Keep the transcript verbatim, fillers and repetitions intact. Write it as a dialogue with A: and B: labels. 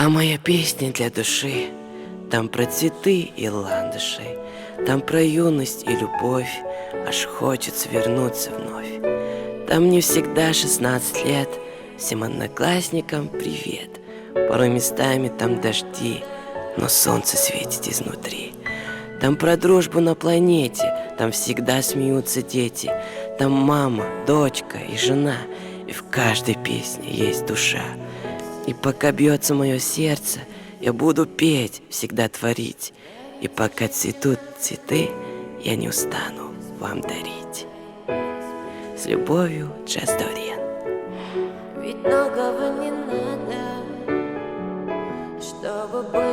A: Та моя песня для души, там про цветы и ландыши, там про юность и любовь, аж хочется вернуться вновь. Там мне всегда шестнадцать лет, всем одноклассникам привет. Порой местами там дожди, но солнце светит изнутри. Там про дружбу на планете, там всегда смеются дети. Там мама, дочка и жена, и в каждой песне есть душа. И пока бьется мое сердце, я буду петь, всегда творить. И пока цветут цветы, я не устану вам дарить. С любовью, Джаз Дориан.
B: Ведь многого не надо, чтобы быть